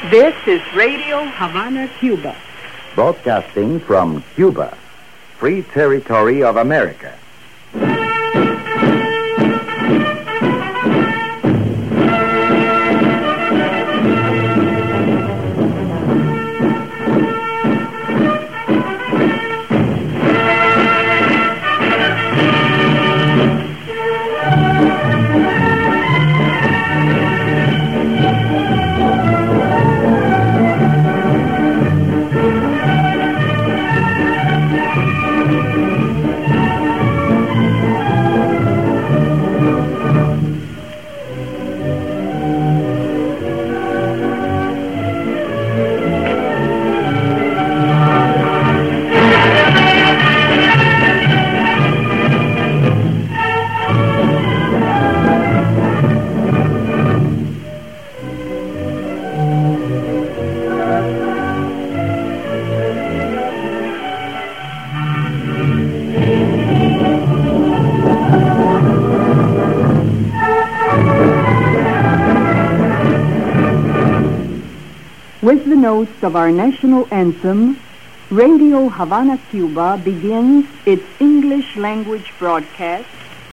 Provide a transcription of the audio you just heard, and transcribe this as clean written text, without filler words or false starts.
This is Radio Havana, Cuba. Broadcasting from Cuba, free territory of America. With the notes of our national anthem, Radio Havana, Cuba begins its English language broadcast